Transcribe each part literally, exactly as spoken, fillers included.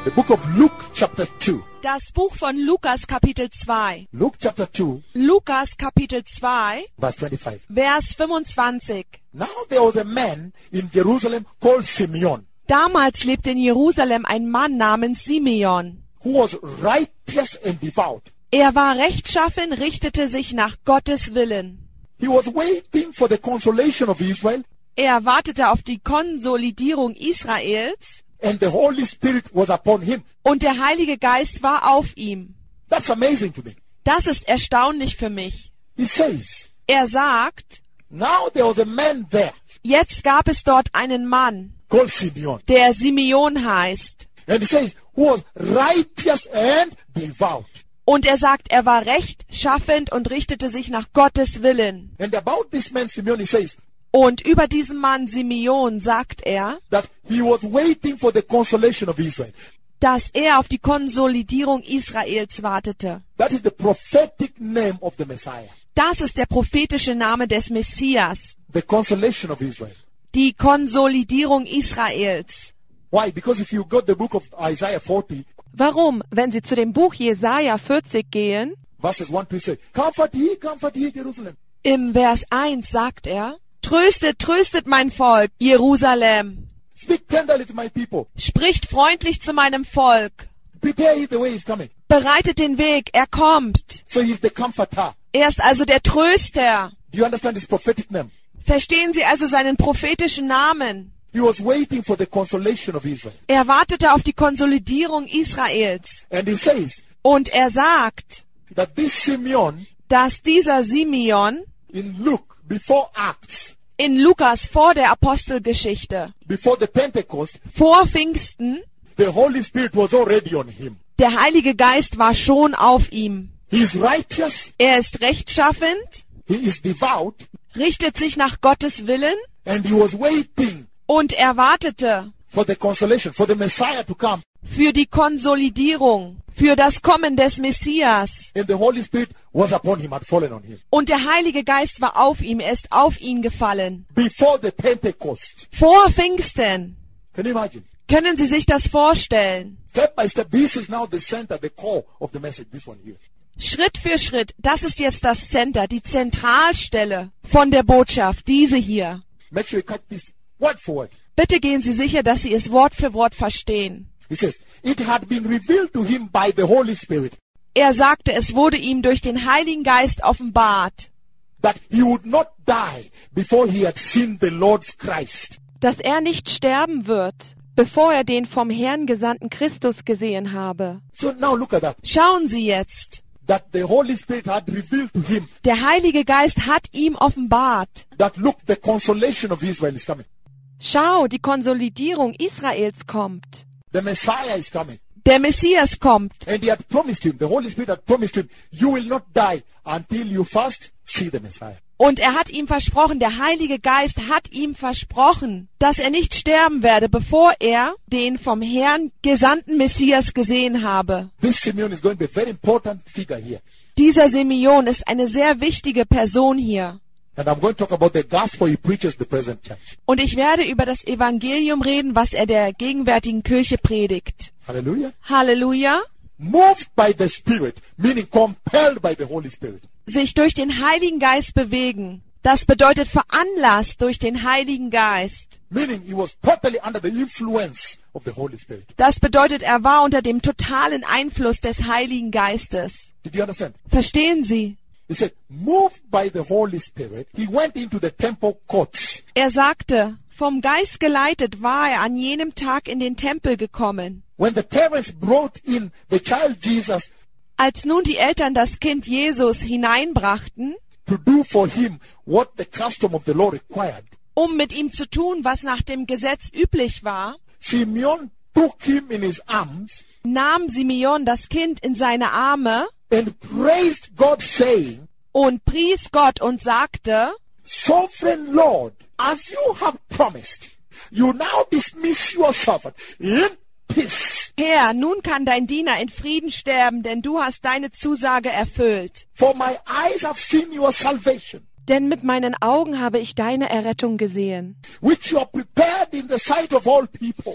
The book of Luke chapter two. Das Buch von Lukas Kapitel zwei. Luke chapter two, Lukas Kapitel zwei, verse twenty-five. Vers fünfundzwanzig. Now there was a man in Jerusalem called Simeon, Damals lebte in Jerusalem ein Mann namens Simeon. who was righteous and devout. Er war rechtschaffen, richtete sich nach Gottes Willen. He was waiting for the consolation of Israel, Er wartete auf die Konsolidierung Israels and the Holy Spirit was upon him. und der Heilige Geist war auf ihm. That's amazing to me. Das ist erstaunlich für mich. He says, Er sagt, now there was a man there jetzt gab es dort einen Mann, called Simeon. der Simeon heißt. And he says, who was righteous and devout. Und er sagt, er war rechtschaffend und richtete sich nach Gottes Willen. And about this man Simeon, he says Und über diesen Mann Simeon sagt er, that he was waiting for the consolation of Israel. dass er auf die Konsolidierung Israels wartete. That is the prophetic name of the Messiah. Das ist der prophetische Name des Messias, The consolation of Israel. die Konsolidierung Israels. Why? Because if you got the book of Isaiah forty, Warum? Wenn Sie zu dem Buch Jesaja vierzig gehen, verses one to say, comfort ye, comfort ye, Jerusalem. im Vers eins sagt er, tröstet, tröstet mein Volk, Jerusalem. Speak tenderly to my people. Spricht freundlich zu meinem Volk. Prepare ye the way he's coming. Bereitet den Weg, er kommt. So he's the comforter. Er ist also der Tröster. Do you understand his prophetic name? Verstehen Sie also seinen prophetischen Namen? He was waiting for the consolation of Israel. Er wartete auf die Konsolidierung Israels. And he says Und er sagt, that this Simeon dass dieser Simeon in Luke, before Acts, in Lukas vor der Apostelgeschichte, before the Pentecost, vor Pfingsten, the Holy Spirit was already on him. der Heilige Geist war schon auf ihm. He is righteous, Er ist rechtschaffend, he is devout, richtet sich nach Gottes Willen and he was waiting und er wartete for the consolation, for the Messiah to come. für die Konsolidierung, für das Kommen des Messias. And the Holy Spirit was upon him, had fallen on him. Und der Heilige Geist war auf ihm, er ist auf ihn gefallen. Before the Pentecost. Vor Pfingsten. Can you imagine? Können Sie sich das vorstellen? Step by step, this is now the center, the core of the message, this one here. Schritt für Schritt, das ist jetzt das Center, die Zentralstelle von der Botschaft, diese hier. Make sure you catch this word for word. Bitte gehen Sie sicher, dass Sie es Wort für Wort verstehen. He says, it had been revealed to him by the Holy Spirit Er sagte, es wurde ihm durch den Heiligen Geist offenbart, that he would not die before he had seen the Lord's Christ. dass er nicht sterben wird, bevor er den vom Herrn gesandten Christus gesehen habe. So now look at that. Schauen Sie jetzt, That the Holy Spirit had revealed to him der Heilige Geist hat ihm offenbart. that look, the consolation of Israel is coming. Schau, die Konsolidierung Israels kommt. The Messiah is coming. Der Messias kommt. And he had promised him, the Holy Spirit had promised him, you will not die until you first see the Messiah. Und er hat ihm versprochen, der Heilige Geist hat ihm versprochen, dass er nicht sterben werde, bevor er den vom Herrn gesandten Messias gesehen habe. This Simeon is going to be a very important figure here. Dieser Simeon ist eine sehr wichtige Person hier. And I'm going to talk about the gospel he preaches the present church. Und ich werde über das Evangelium reden, was er der gegenwärtigen Kirche predigt. Hallelujah. Halleluja. Moved by the Spirit, meaning compelled by the Holy Spirit. Sich durch den Heiligen Geist bewegen. Das bedeutet veranlasst durch den Heiligen Geist. Meaning he was totally under the influence of the Holy Spirit. Das bedeutet, er war unter dem totalen Einfluss des Heiligen Geistes. Did you understand? Verstehen Sie? He said, moved by the Holy Spirit, he went into the temple courts. Er sagte, vom Geist geleitet war er an jenem Tag in den Tempel gekommen. When the parents brought in the child Jesus Als nun die Eltern das Kind Jesus hineinbrachten, to do for him what the custom of the law required, um mit ihm zu tun, was nach dem Gesetz üblich war, Simeon took him in his arms nahm Simeon das Kind in seine Arme and praised God, saying, und pries Gott und sagte, Sovereign Lord, as you have promised, you now dismiss your servant in peace. Herr, nun kann dein Diener in Frieden sterben, denn du hast deine Zusage erfüllt. For my eyes have seen your salvation, Denn mit meinen Augen habe ich deine Errettung gesehen, which you have prepared in the sight of all people,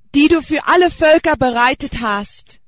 die du für alle Völker bereitet hast.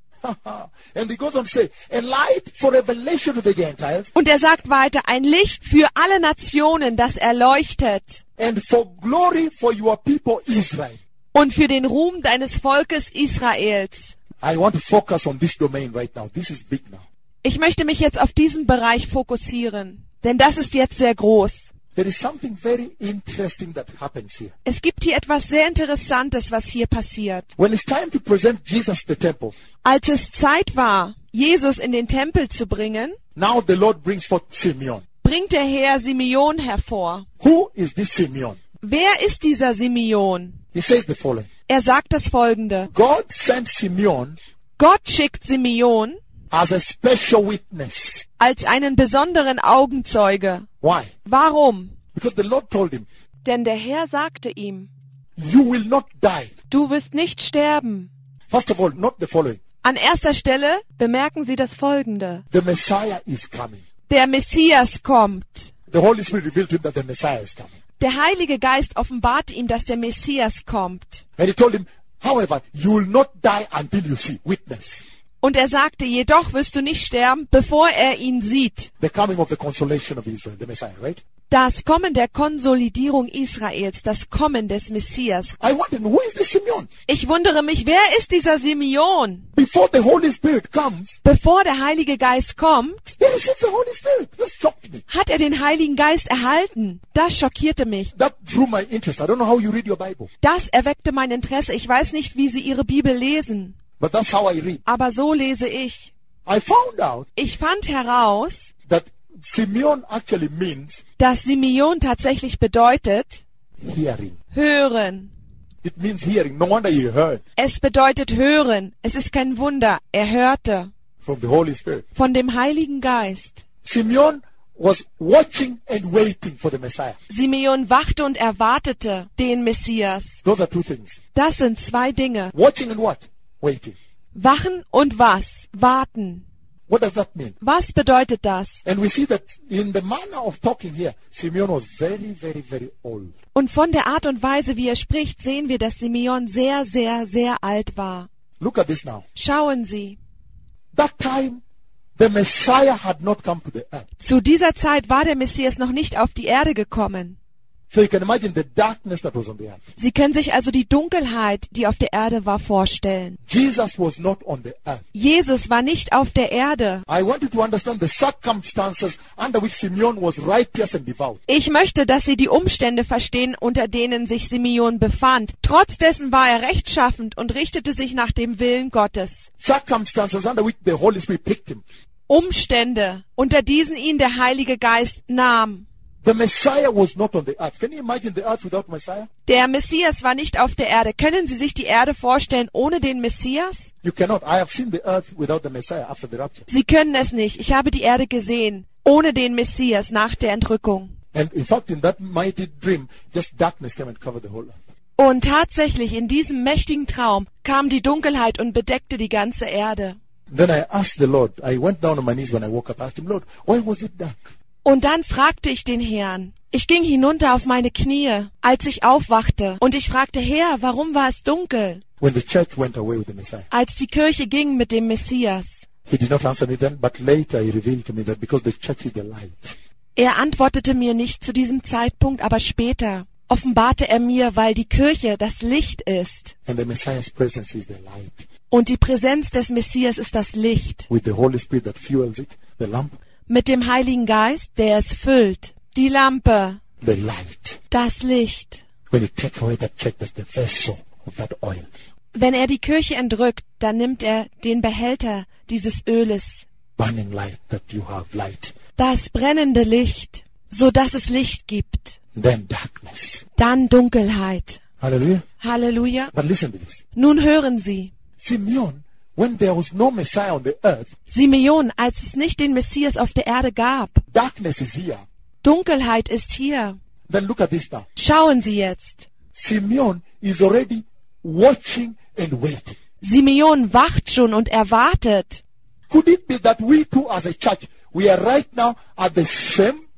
And he goes on to say, a light for revelation to the Gentiles Und er sagt weiter, ein Licht für alle Nationen, das erleuchtet. and for glory for your people Israel. Und für den Ruhm deines Volkes Israels. I want to focus on this domain right now. This is big now. Ich möchte mich jetzt auf diesen Bereich fokussieren, denn das ist jetzt sehr groß. There is something very interesting that happens here. Es gibt hier etwas sehr Interessantes, was hier passiert. When it's time to present Jesus to the temple, Als es Zeit war, Jesus in den Tempel zu bringen, now the Lord brings forth Simeon. bringt der Herr Simeon hervor. Who is this Simeon? Wer ist dieser Simeon? He says the following. Er sagt das Folgende. God sent Simeon Gott schickt Simeon as a special witness. als einen besonderen Augenzeuge. Why? Warum? Because the Lord told him, Denn der Herr sagte ihm, you will not die. du wirst nicht sterben. First of all, not the following. An erster Stelle bemerken Sie das Folgende. The Messiah is coming. Der Messias kommt. The Holy Spirit revealed to him that the Messiah is coming. Der Heilige Geist offenbarte ihm, dass der Messias kommt. And he told him, however, you will not die until you see, witness, Und er sagte, jedoch wirst du nicht sterben, bevor er ihn sieht. the coming of the consolation of Israel, the Messiah, right? Das Kommen der Konsolidierung Israels, das Kommen des Messias. I wonder, who is this Simeon? Ich wundere mich, wer ist dieser Simeon? Before the Holy Spirit comes, Bevor der Heilige Geist kommt, he receives the Holy Spirit. That shocked me. hat er den Heiligen Geist erhalten. Das schockierte mich. That drew my interest. I don't know how you read your Bible, Das erweckte mein Interesse. Ich weiß nicht, wie Sie Ihre Bibel lesen, but that's how I read. aber so lese ich. I found out Ich fand heraus, that Simeon actually means dass Simeon tatsächlich bedeutet, hearing. hören. It means hearing. No wonder he heard Es bedeutet hören. Es ist kein Wunder. Er hörte from the Holy Spirit. von dem Heiligen Geist. Simeon was watching and waiting for the Messiah. Simeon wachte und erwartete den Messias. Those are two things. Das sind zwei Dinge. Watching and what? Waiting. Wachen und was? Warten. What does that mean? Was bedeutet das? And we see that in the manner of talking here, Simeon was very, very, very old. Und von der Art und Weise, wie er spricht, sehen wir, dass Simeon sehr, sehr, sehr alt war. Look at this now. Schauen Sie. That time, the Messiah had not come to the earth. Zu dieser Zeit war der Messias noch nicht auf die Erde gekommen. So you can imagine the darkness that was on the earth. Sie können sich also die Dunkelheit, die auf der Erde war, vorstellen. Jesus was not on the earth. Jesus war nicht auf der Erde. I want you to understand the circumstances under which Simeon was righteous and devout. Ich möchte, dass Sie die Umstände verstehen, unter denen sich Simeon befand. Trotz dessen war er rechtschaffend und richtete sich nach dem Willen Gottes. Circumstances under which the Holy Spirit picked him. Umstände, unter diesen ihn der Heilige Geist nahm. The Messiah was not on the earth. Can you imagine the earth without Messiah? Der Messias war nicht auf der Erde. Können Sie sich die Erde vorstellen ohne den Messias? You cannot. I have seen the earth without the Messiah after the rapture. Sie können es nicht. Ich habe die Erde gesehen, ohne den Messias nach der Entrückung. And in fact, in that mighty dream, just darkness came and covered the whole earth. Und tatsächlich, in diesem mächtigen Traum kam die Dunkelheit und bedeckte die ganze Erde. Then I asked the Lord, I went down on my knees when I woke up, I asked him, Lord, why was it dark? Und dann fragte ich den Herrn. Ich ging hinunter auf meine Knie, als ich aufwachte. Und ich fragte, Herr, warum war es dunkel? When the church went away with the Messiah. Als die Kirche ging mit dem Messias. He did not answer me then, but later he revealed to me that because the church is the light. Er antwortete mir nicht zu diesem Zeitpunkt, aber später offenbarte er mir, weil die Kirche das Licht ist. And the Messiah's presence is the light. Und die Präsenz des Messias ist das Licht. With the Holy Spirit that fuels it, the lamp. Mit dem Heiligen Geist, der es füllt. Die Lampe. The light. Das Licht. When you take away that check, that's the vessel of that oil. Wenn er die Kirche entrückt, dann nimmt er den Behälter dieses Öles. Burning light, that you have light. Das brennende Licht, so dass es Licht gibt. Then darkness. Dann Dunkelheit. Hallelujah. Halleluja. But listen to this. Nun hören Sie. Simeon, when there was no Messiah on the earth, Simeon, als es nicht den Messias auf der Erde gab. darkness is here. Dunkelheit ist hier. Then look at this now. Schauen Sie jetzt. Simeon is already watching and waiting. Simeon wacht schon und erwartet. Could it be that we too as a church, we are right now at the same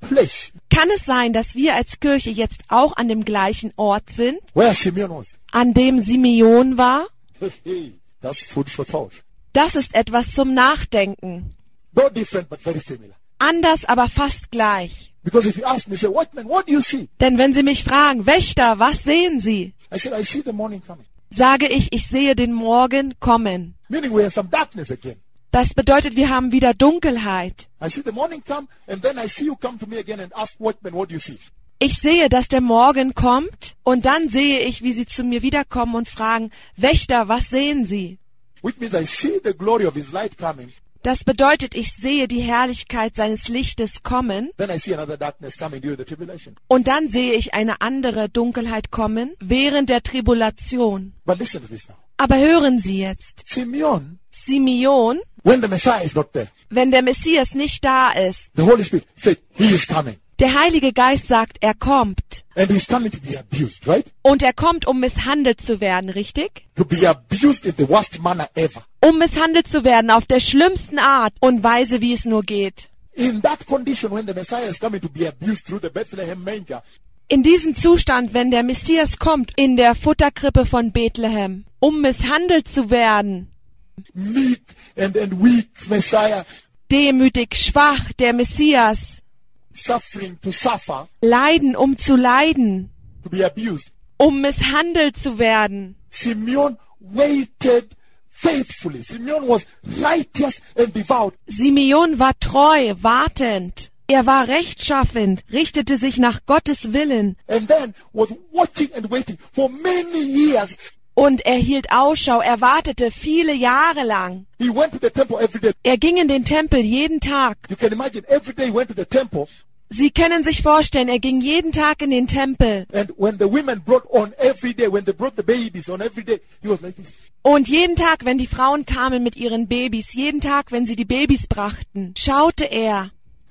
place Kann es sein, dass wir als Kirche jetzt auch an dem gleichen Ort sind, where Simeon was. an dem Simeon war? Hey, that's food for thought. Das ist etwas zum Nachdenken. No different, but very similar. Anders, aber fast gleich. Because if you ask me, say, watchman, what do you see? Denn wenn Sie mich fragen, Wächter, was sehen Sie? I said, I see the morning coming. Sage ich, ich sehe den Morgen kommen. Meaning we have some darkness again. Das bedeutet, wir haben wieder Dunkelheit. I see the morning come, and then I see you come to me again and ask, watchman, what do you see? Ich sehe, dass der Morgen kommt, und dann sehe ich, wie Sie zu mir wiederkommen und fragen, Wächter, was sehen Sie? Which means I see the glory of his light coming. Das bedeutet, ich sehe die Herrlichkeit seines Lichtes kommen, Then I see another darkness coming during the tribulation. und dann sehe ich eine andere Dunkelheit kommen während der Tribulation. But listen to this now. Aber hören Sie jetzt, Simeon, Simeon, when the Messiah is not there, wenn der Messias nicht da ist, the Holy Spirit said, he is coming. der Heilige Geist sagt, er kommt. And he's coming to be abused, right? Und er kommt, um misshandelt zu werden, richtig? To be abused in the worst manner ever. Um misshandelt zu werden auf der schlimmsten Art und Weise, wie es nur geht. In that condition, when the Messiah is coming to be abused through the Bethlehem manger, In diesem Zustand, wenn der Messias kommt, in der Futterkrippe von Bethlehem, um misshandelt zu werden, meek and, and weak Messiah, demütig, schwach, der Messias, suffering to suffer, leiden, um zu leiden, to be abused, um misshandelt zu werden. Simeon waited faithfully. Simeon was righteous and devout. Simeon war treu, wartend. Er war rechtschaffend, richtete sich nach Gottes Willen And then was watching and waiting for many years. und er hielt Ausschau, er wartete viele Jahre lang. He went to the temple every day. Er ging in den Tempel jeden Tag. You can imagine every day he went to the temple. Sie können sich vorstellen, er ging jeden Tag in den Tempel. And when the women brought on every day, when they brought the babies on every day, he was like this. Und jeden Tag, wenn die Frauen kamen mit ihren Babys, jeden Tag, wenn sie die Babys brachten, schaute er.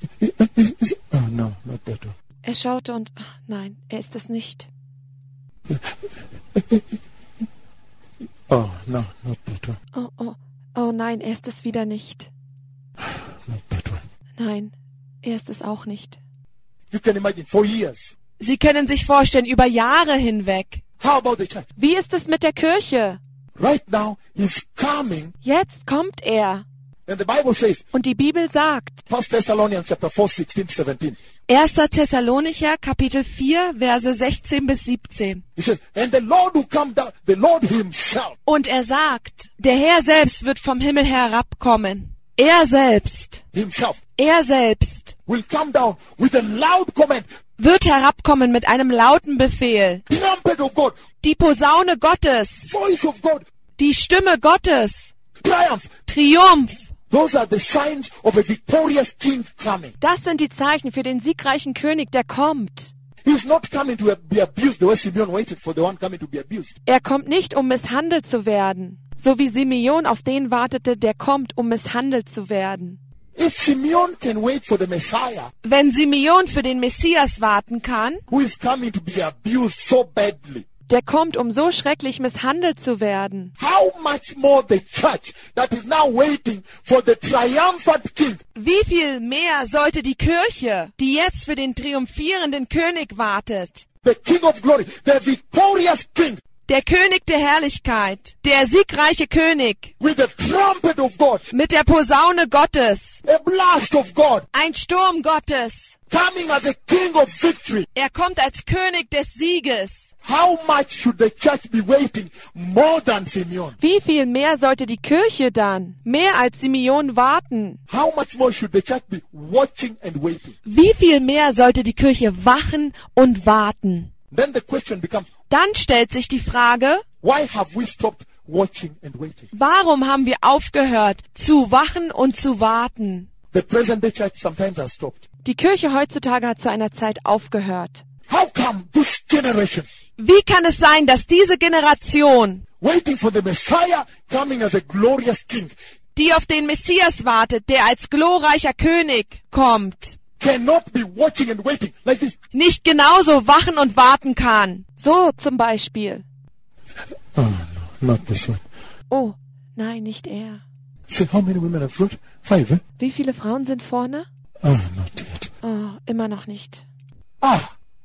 Oh no, not that one. Er schaute und, ach, nein, er ist es nicht. Oh no, not that one. Oh, oh, oh nein, er ist es wieder nicht. Not that one. Nein, er ist es auch nicht. You can imagine for years. Sie können sich vorstellen, über Jahre hinweg. How about the church? Wie ist es mit der Kirche? Right now, he's coming. Jetzt kommt er. And the Bible says, Und die Bibel sagt, First Thessalonians chapter four, sixteen to seventeen. erster Thessalonicher, Kapitel vier, Verse sechzehn bis siebzehn. He says, and the Lord will come down, the Lord himself. Und er sagt, der Herr selbst wird vom Himmel herabkommen. Er selbst, Himself er selbst will come down with a loud command. wird herabkommen mit einem lauten Befehl. Trumpet of God, Die Posaune Gottes, voice of God, die Stimme Gottes, triumph. Triumph. Those are the signs of a victorious king coming. Das sind die Zeichen für den siegreichen König, der kommt. He's not coming to be abused the way Simeon waited for the one coming to be abused. Er kommt nicht, um misshandelt zu werden, so wie Simeon auf den wartete, der kommt, um misshandelt zu werden. If Simeon can wait for the Messiah, Wenn Simeon für den Messias warten kann, who is coming to be abused so badly, der kommt, um so schrecklich misshandelt zu werden, how much more the church that is now waiting for the triumphant king? wie viel mehr sollte die Kirche, die jetzt für den triumphierenden König wartet, The king of glory, the victorious king, der König der Herrlichkeit, der siegreiche König, with the trumpet of God, mit der Posaune Gottes, a blast of God, ein Sturm Gottes, coming as a king of victory. er kommt als König des Sieges. How much should the church be waiting more than Simeon? Wie viel mehr sollte die Kirche dann, mehr als Simeon warten? How much more should the church be watching and waiting? Wie viel mehr sollte die Kirche wachen und warten? Then the question becomes, Dann stellt sich die Frage, why have we stopped watching and waiting? warum haben wir aufgehört zu wachen und zu warten? The present day church sometimes has stopped. Die Kirche heutzutage hat zu einer Zeit aufgehört. How come this generation, Wie kann es sein, dass diese Generation, waiting for the Messiah coming as a glorious king, die auf den Messias wartet, der als glorreicher König kommt, cannot be watching and waiting like this? nicht genauso wachen und warten kann? So zum Beispiel. Oh, no, not this one. Oh, nein, nicht er. So how many women have brought? Five, eh? Wie viele Frauen sind vorne? Oh, not yet. Oh, immer noch nicht. Ah,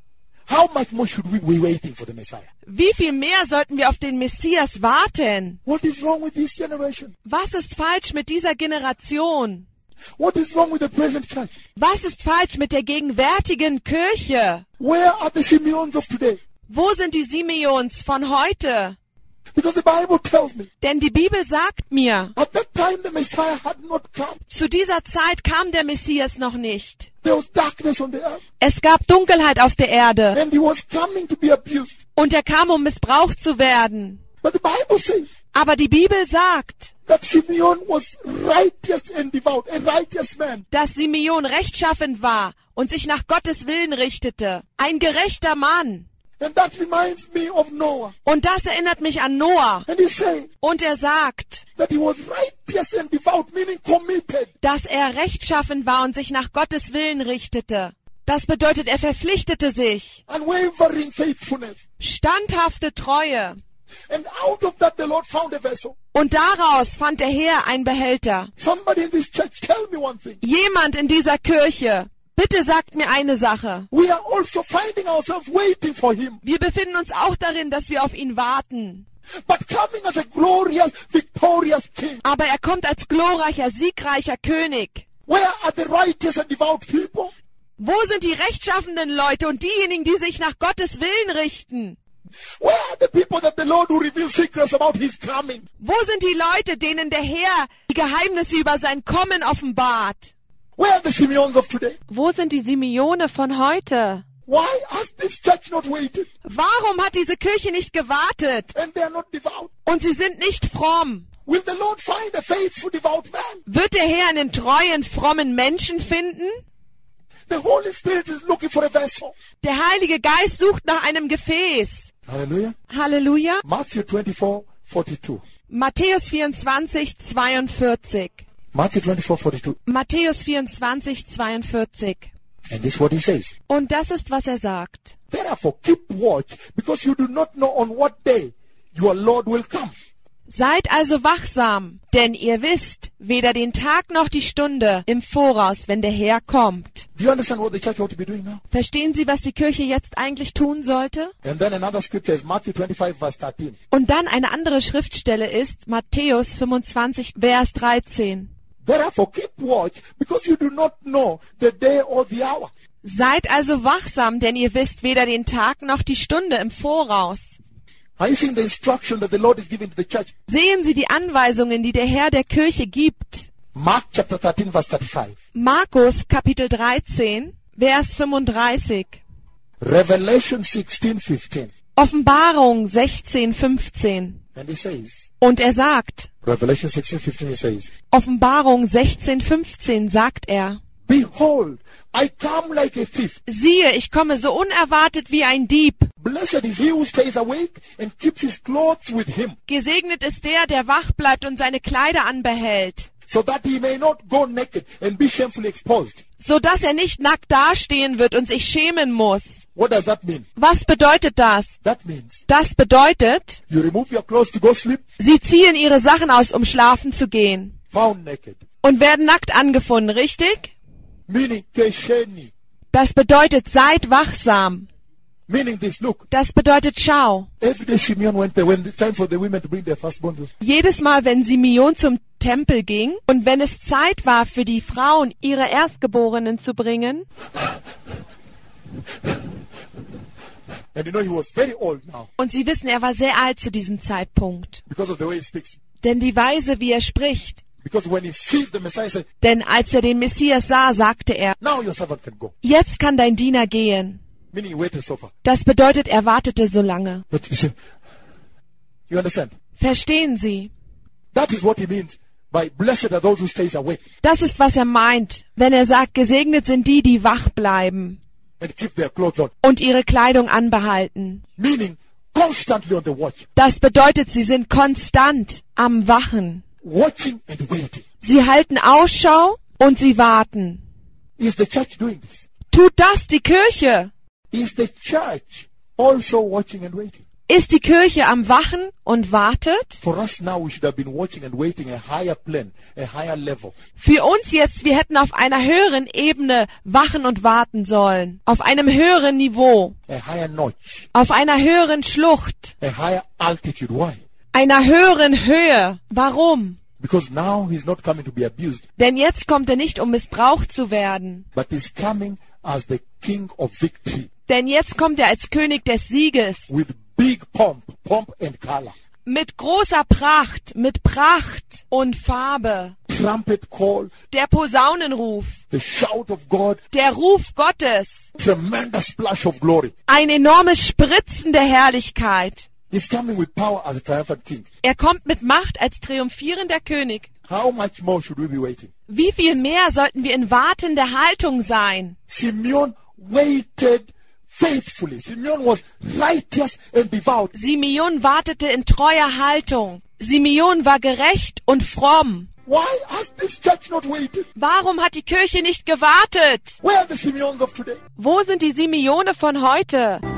how much more should we be waiting for the Messiah? Wie viel mehr sollten wir auf den Messias warten? What is wrong with this generation? Was ist falsch mit dieser Generation? What is wrong with the present church? Was ist falsch mit der gegenwärtigen Kirche? Where are the Simeons of today? Wo sind die Simeons von heute? Because the Bible tells me, Denn die Bibel sagt mir, at that time the Messiah had not come. zu dieser Zeit kam der Messias noch nicht. There was darkness on the earth. Es gab Dunkelheit auf der Erde And he was coming to be abused. und er kam, um missbraucht zu werden. But the Bible says Aber die Bibel sagt, that Simeon was righteous and devout, a righteous man. dass Simeon rechtschaffend war und sich nach Gottes Willen richtete. Ein gerechter Mann. And that reminds me of Noah. Und das erinnert mich an Noah. And he said Und er sagt, that he was righteous and devout, meaning committed. dass er rechtschaffend war und sich nach Gottes Willen richtete. Das bedeutet, er verpflichtete sich. Unwavering faithfulness. Standhafte Treue. And out of that the Lord found a vessel. Und daraus fand der Herr einen Behälter. Somebody in this church, tell me one thing. Jemand in dieser Kirche, bitte sagt mir eine Sache. We are also finding ourselves waiting for him. Wir befinden uns auch darin, dass wir auf ihn warten. But coming as a glorious, victorious king. Aber er kommt als glorreicher, siegreicher König. Where are the righteous and devout people? Wo sind die rechtschaffenden Leute und diejenigen, die sich nach Gottes Willen richten? Where are the people that the Lord will reveal secrets about his coming? Wo sind die Leute, denen der Herr die Geheimnisse über sein Kommen offenbart? Where are the Simeons of today? Wo sind die Simeone von heute? Why has this church not waited? Warum hat diese Kirche nicht gewartet? And they are not devout. Und sie sind nicht fromm. Will the Lord find a faithful, devout man? Wird der Herr einen treuen, frommen Menschen finden? The Holy Spirit is looking for a vessel. Der Heilige Geist sucht nach einem Gefäß. Hallelujah. Halleluja. Matthew twenty-four forty-two. Matthäus vierundzwanzig, zweiundvierzig. Matthew twenty-four forty-two. Matthäus vierundzwanzig, zweiundvierzig. And this is what he says. Und das ist, was er sagt. Therefore, keep watch, because you do not know on what day your Lord will come. Seid also wachsam, denn ihr wisst weder den Tag noch die Stunde im Voraus, wenn der Herr kommt. Do you understand what the church ought to be doing now? Verstehen Sie, was die Kirche jetzt eigentlich tun sollte? And then another scripture is Matthew twenty-five verse thirteen. Und dann eine andere Schriftstelle ist Matthäus fünfundzwanzig, Vers dreizehn. Therefore, keep watch, because you do not know the day or the hour. Seid also wachsam, denn ihr wisst weder den Tag noch die Stunde im Voraus. Are you seeing the instruction that the Lord is giving to the church? Sehen Sie die Anweisungen, die der Herr der Kirche gibt. Mark chapter thirteen verse thirty-five. Markus Kapitel dreizehn, Vers fünfunddreißig. Revelation sixteen fifteen. Offenbarung sechzehn, fünfzehn. And he says, Und er sagt, Revelation sixteen fifteen, he says, Offenbarung sechzehn, fünfzehn sagt er, Behold, I come like a thief. siehe, ich komme so unerwartet wie ein Dieb. Blessed is he who stays awake and keeps his clothes with him, Gesegnet ist der, der wach bleibt und seine Kleider anbehält, so that he may not go naked and be shamefully exposed. so dass er nicht nackt dastehen wird und sich schämen muss. What does that mean? Was bedeutet das? That means Das bedeutet, you remove your clothes to go sleep, sie ziehen ihre Sachen aus, um schlafen zu gehen found naked. und werden nackt angefunden, richtig? Meaning, kesheni. Das bedeutet, seid wachsam. Meaning this, look, Das bedeutet, schau. every day Simeon went there when it's time for the women to bring their firstborn to. Jedes Mal, wenn Simeon zum Tempel ging und wenn es Zeit war für die Frauen, ihre Erstgeborenen zu bringen, And you know he was very old now und Sie wissen, er war sehr alt zu diesem Zeitpunkt, because of the way he speaks. denn die Weise, wie er spricht, Because when he sees the Messiah, he says, denn als er den Messias sah, sagte er, now your servant can go. jetzt kann dein Diener gehen. Meaning he waited so far. Das bedeutet, er wartete so lange. But you see, you understand? Verstehen Sie? That is what he means by blessed are those who stays awake Das ist, was er meint, wenn er sagt, gesegnet sind die, die wach bleiben and keep their clothes on. und ihre Kleidung anbehalten. Meaning constantly on the watch, Das bedeutet, sie sind konstant am Wachen. watching and waiting. Sie halten Ausschau und sie warten. Is the church doing this? Tut das die Kirche? Is the church also watching and waiting? Ist die Kirche am Wachen und wartet? For us now, we should have been watching and waiting a higher plane, a higher level. Für uns jetzt, wir hätten auf einer höheren Ebene wachen und warten sollen. Auf einem höheren Niveau. A higher notch. Auf einer höheren Schlucht. A higher altitude. Why? Einer höheren Höhe. Warum? Because now he's not coming to be abused, Denn jetzt kommt er nicht, um missbraucht zu werden. but he's coming as the king of victory Denn jetzt kommt er als König des Sieges. with big pomp, pomp and color. Mit großer Pracht, mit Pracht und Farbe. Trumpet call, Der Posaunenruf. the shout of God, Der Ruf Gottes. tremendous splash of glory. Ein enormes Spritzen der Herrlichkeit. He's coming with power as a triumphant king. Er kommt mit Macht als triumphierender König. How much more should we be waiting? Wie viel mehr sollten wir in wartender Haltung sein? Simeon waited faithfully. Simeon was righteous and devout. Simeon wartete in treuer Haltung. Simeon war gerecht und fromm. Why has this church not waited? Warum hat die Kirche nicht gewartet? Where are the Simeons of today? Wo sind die Simeone von heute?